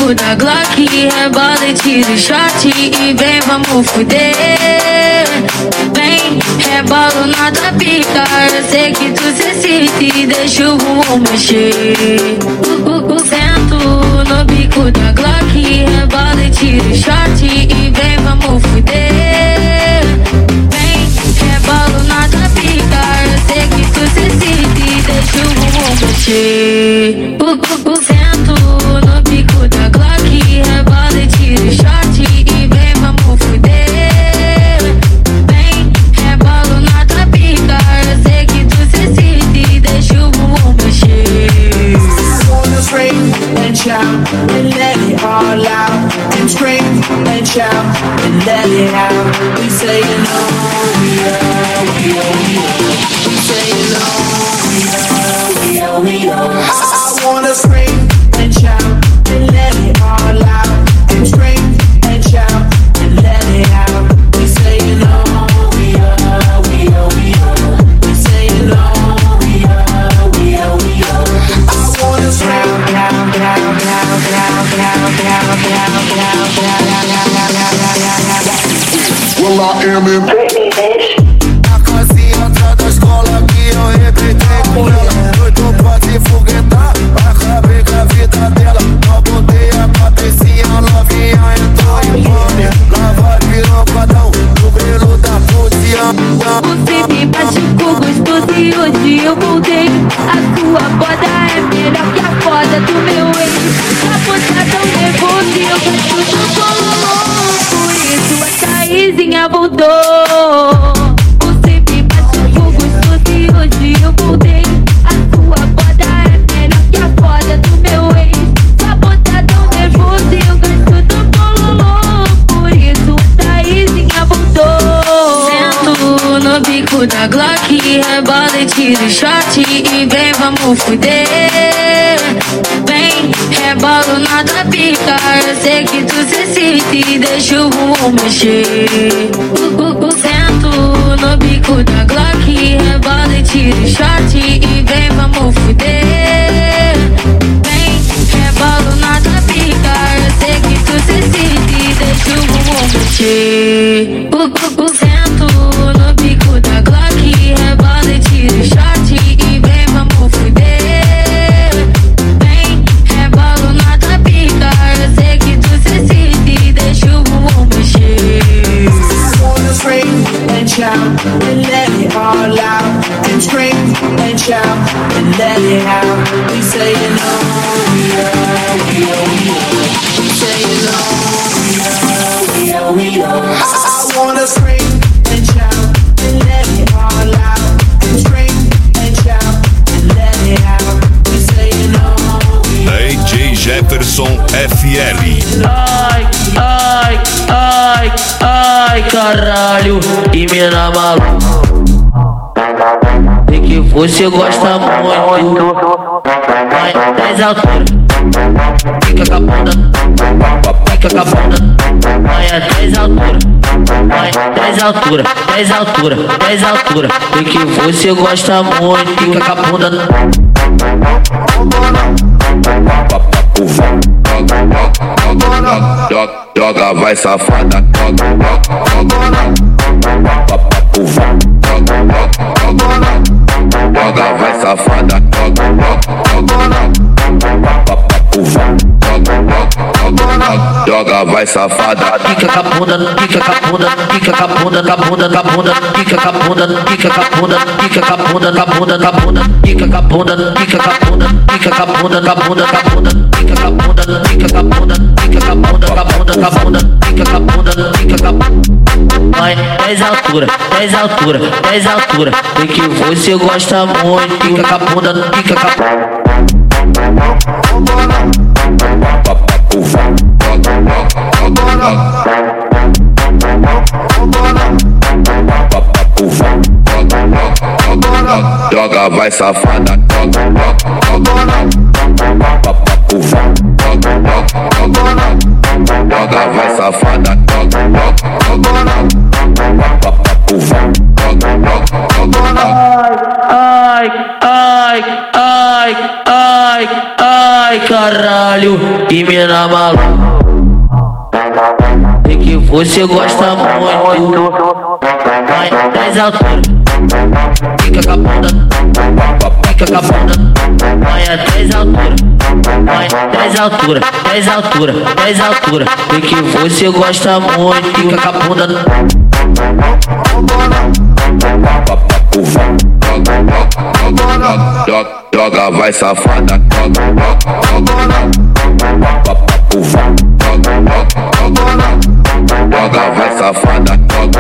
bico da Glock, rebola e tira o shot e vem, vamos fuder. Vem, rebolo na tua pica, eu sei que tu se excita e deixa o bumbum mexer. Sento no bico da Glock, rebola e tira o shot e vem, vamos fuder. Vem, rebolo na tua pica, eu sei que tu se excita e deixa o bumbum mexer. Sento no bico da Glock, rebola e tira o shot e vem, vamos fuder. Vem, rebolo na tua pica, eu sei que tu se excita e deixa o bumbum mexer. I wanna scream and shout and let it all out. And scream and shout and let it out. We say you know, we are. We say you know, we are. I wanna scream and shout and let it all out. And scream and shout and let it out. We say you know, we are. We say you know, we are. I wanna scream. Well, I am in Britney, bitch. a casinha atrás da escola que eu arrebentei com ela. Doido pra se foguetar, acabei com a vida dela. Não botei a cabecinha, novinha entrou em pane. Lá vai pirocadão, no grelo da putinha. Você me machucou gostoso e hoje eu voltei. A sua foda é melhor que a foda do meu ex. A foda tão nervoso e eu gosto do bololô. Por isso a Thaisinha voltou. Você me machucou gostoso e hoje eu voltei. A sua foda é melhor que a foda do meu ex. A foda tão nervoso e eu gosto do bololô. Por isso a Thaisinha voltou. Sento no bico da Glock, rebola e tira o shot e vem, vamos fuder. Vem, rebolo na tua pica, eu sei que tu se excita e deixa o bumbum mexer. Sento no bico da Glock, rebola e tira o shot e vem, vamos fuder. Vem, rebolo na tua pica, eu sei que tu se excita e deixa o bumbum mexer. Sento no bico da Glock, rebola e tira o shot e vem, vamos fuder. Vem, rebolo na tua pica, eu sei que tu se excita e deixa o bumbum mexer. I wanna scream and shout and let it all out. And scream and shout and let it out. We say you know, we are. We say you know, we are. I wanna scream and shout and let it all out. And scream and shout and let it out. We say you know, we are. DJ Jefferson FL. Ai, ai, ai, ai, caralho, e mina maluca. Sei que você gosta muito, vai das alturas. Fica com a bunda, fica com a bunda. Vai das alturas, vai das alturas, das alturas, das alturas. Sei que você gosta muito, fica com a bunda. Joga, vai safada. Joga, vai safada. Joga, vai safada. Fica com a bunda, fica com a bunda, fica com a bunda, com a bunda, com a bunda, fica com a bunda, fica com a bunda, fica com a bunda, com a bunda, com a bunda, fica com a bunda, fica com a bunda, fica com a bunda, com a bunda, com a bunda, fica com a bunda, fica com a bunda, fica com a bunda, com a bunda, com a bunda, fica com a bunda, fica com a bunda. Vai 10 altura, 10 altura, 10 altura. Sei que você gosta muito, fica com a bunda, fica com a bunda. Joga, vai safada. Joga, vai safada. Ai, ai, ai, ai, ai, caralho, e mina maluca. E que você gosta muito, vai das alturas. Fica com a bunda, fica com a bunda, vai até as alturas, vai das alturas, das alturas, das alturas. E que você gosta muito, fica com a bunda. Joga, vai safada. Joga, vai safada.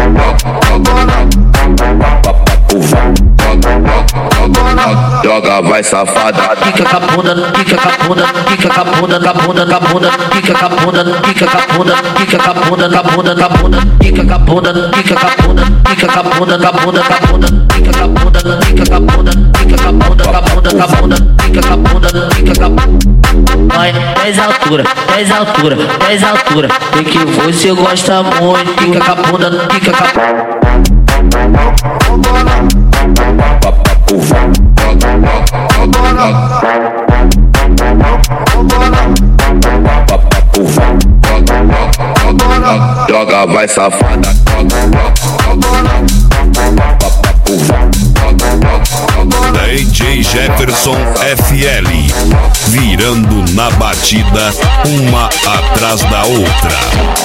Joga, vai safada. Fica com a bunda, fica com a bunda, fica com a bunda, com a bunda, com a bunda, fica com a bunda, fica com a bunda, fica com a bunda, com a bunda, com a bunda, fica com a bunda, fica com a bunda, fica com a bunda, com a bunda, com a bunda, fica com a bunda, fica com a bunda, fica com a bunda, com a bunda, com a bunda, fica com a bunda, fica com a bunda. Vai 10 alturas, 10 alturas, 10 alturas. E que você gosta muito, fica com a bunda, fica com a bunda. Joga, vai safada. DJ Jefferson FL, virando na batida, uma atrás da outra.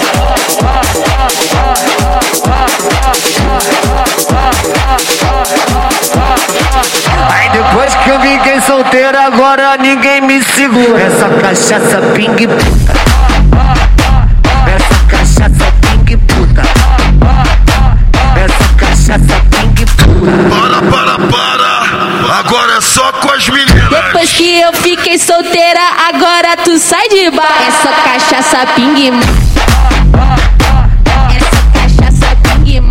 Aí depois que eu fiquei solteiro, agora ninguém me segura. Essa cachaça ping puta, essa cachaça ping puta, essa cachaça ping puta. Para, agora é só com as meninas. Depois que eu fiquei solteira, agora tu sai de bar. Essa cachaça ping essa cachaça ping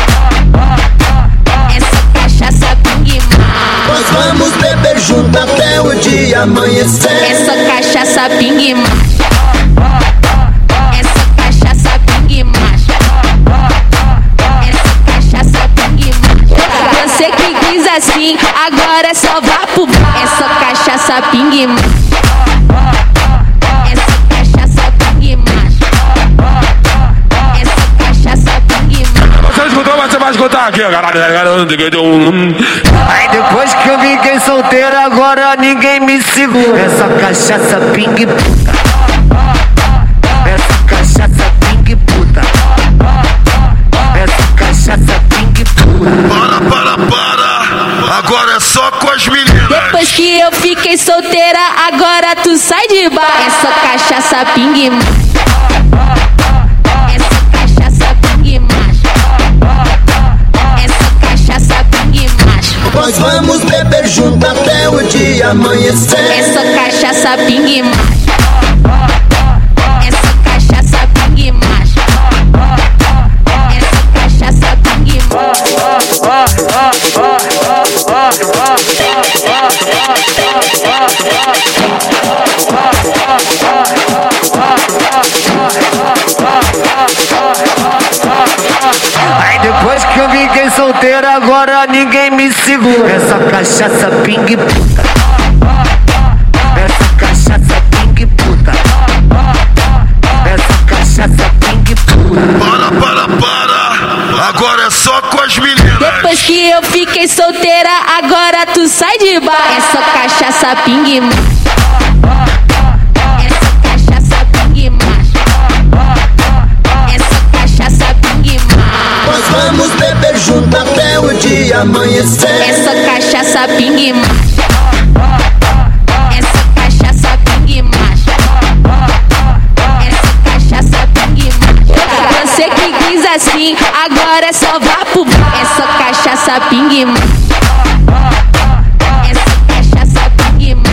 essa cachaça ping. Nós vamos beber junto até o dia amanhecer. Essa cachaça ping essa cachaça ping essa cachaça ping. Você que quis assim, agora é só vá pro bar. Essa cachaça ping essa cachaça ping essa cachaça ping. Você escutou, mas você vai escutar aqui, caralho. Aí depois que eu fiquei solteiro, agora ninguém me segura. Essa cachaça ping puta, essa cachaça ping puta, essa cachaça ping puta. Para, agora é só com as meninas. Depois que eu fiquei solteira, agora tu sai de bar. Essa cachaça ping essa cachaça ping essa cachaça ping. Nós vamos beber junto até o dia amanhecer. Essa cachaça ping essa cachaça ping essa cachaça ping. Aí depois que eu fiquei solteiro, agora ninguém me segura. Essa cachaça ping puta, essa cachaça ping puta, essa cachaça ping puta. Para, agora é só com as meninas. Depois que eu fiquei solteira, agora tu sai de bar. Essa cachaça ping essa cachaça ping essa cachaça ping. Nós vamos beber junto até o dia amanhecer. Essa cachaça ping essa cachaça ping essa cachaça ping. Você que quis assim, agora é só vá pro bar. Essa cachaça ping essa cachaça ping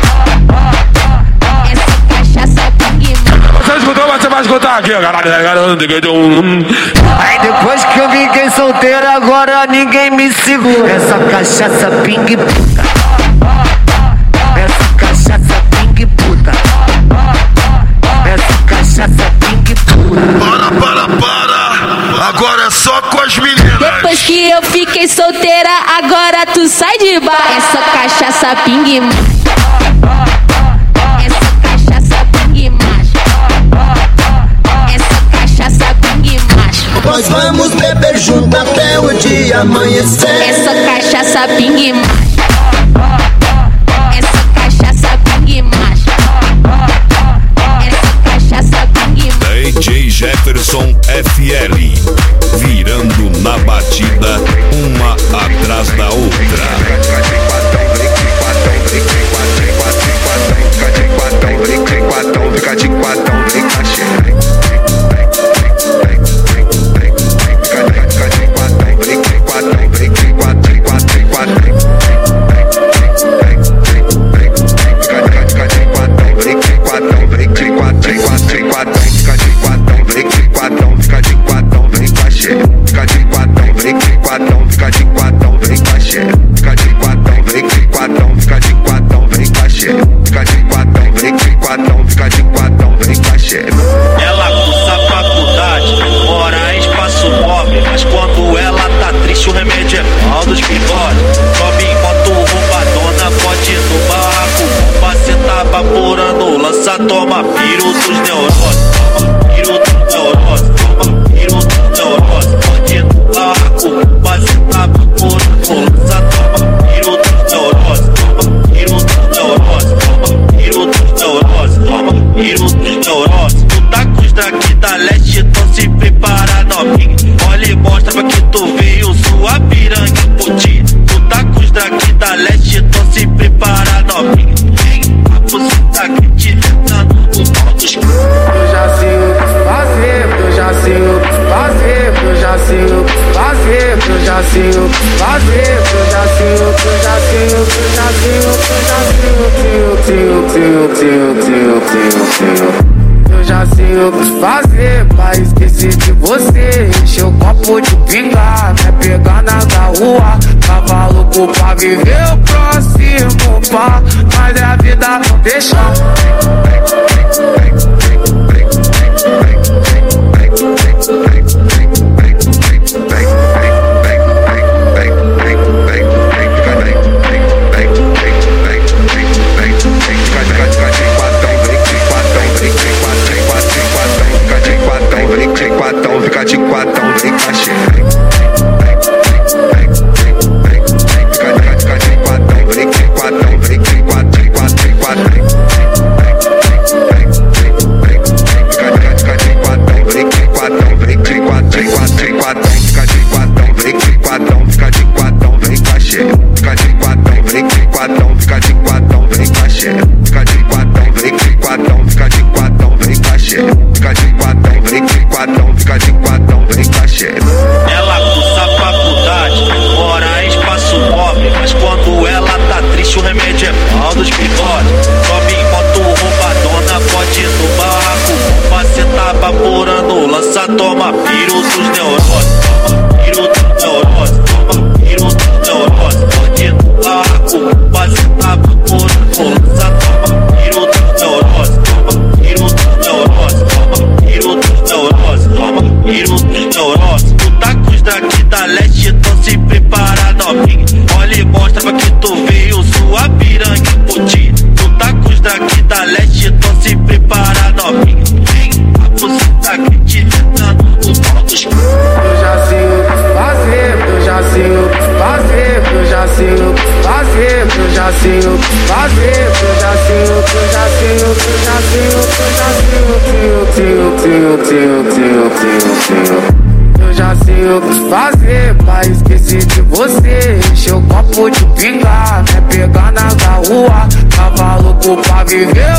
essa cachaça ping. Você escutou, mas você vai escutar aqui, caralho. Aí depois que eu fiquei solteiro, agora ninguém me segura. Essa cachaça ping puta, essa cachaça ping puta, essa cachaça ping puta. Para, agora é só com as meninas. Depois que eu fiquei solteira, agora tu sai de bar. Essa cachaça ping essa cachaça vamos beber junto até o dia amanhecer. Essa cachaça Ping Macho. Essa cachaça Ping Macho. Essa cachaça Ping Macho. DJ Jefferson FL, virando na batida, uma atrás da outra. Fica de quatão, vem com a xereca. Ela cursa faculdade, mora em espaço móvel, mas quando ela tá triste o remédio é mal dos bigodes. Sobe em moto roubadona, pode ir no barraco. Você tá vaporando, lança, toma piro dos neuroses. Piro dos neuroses, toma piro dos neuroses. Pode ir no barraco, você tá vaporando, lança, toma piro dos neuroses. Toma piro dos neuroses, toma piro dos neuroses, toma piro dos neuroses. Tu tá com os daqui da leste, então se prepara novinho. Olha e mostra pra que tu veio sua piranha putinha. Tu tá com os daqui da leste, então se prepara novinho. Vem, você tá aqui te tentando o pau dos. Eu já sei o que fazer, eu já sei o que fazer, eu já sei o que fazer, eu já sei o que fazer, eu já sei o que, eu já sei o que, eu já sei o que, eu já sei o que. Eu já sei o que fazer pra esquecer de você. Encher o copo de pingar, né? Pegar na rua. Cavalo pra viver o próximo pá. Mas é a vida não deixa. Fica de quatão, vem com a xereca. Fica de quatão, vem com quatão, vem com quatão, vem com quatão. Fica de quatão, vem com quatão, vem com quatão. Fica de quatão, vem com quatão, fica de quatão, vem com a xereca. Fica de quatão, vem com quatão, fica de quatão, vem com a xereca. Fica de quatão, vem com quatão, fica de quatão, vem com a xereca. Fica de quatão, vem com quatão, fica de quatão, vem com a xereca. Ela cursa faculdade, mora em espaço móvel, mas quando ela tá triste o remédio é mal dos bigodes. Sobe em moto roubadona, pode ir no barraco. Você tá vaporando, lança, toma piro dos neuroses. Toma piro dos neuroses, toma piro dos neuroses. Pode ir no barraco, você tá vaporando, lança, toma piro dos neuroses. Toma piro dos neuroses, toma piro dos neuroses, toma piro dos neuroses. Tu tá com os daqui da leste, então se prepara novinho. Olha e mostra pra que tu veio sua piranha putinha. Tu tá com os daqui da leste, então se prepara novinho. Vem, você tá aqui te tentando o pau dos. Eu já sei o que fazer, eu já sei o que fazer, eu já sei o que fazer, eu já sei o que fazer, eu já sei o que, eu já sei o que, eu já sei o que, eu já sei o que. Eu já sei o que fazer pra esquecer de você. Encher o copo de pingar, né? Pegar na rua. Cavalo pra viver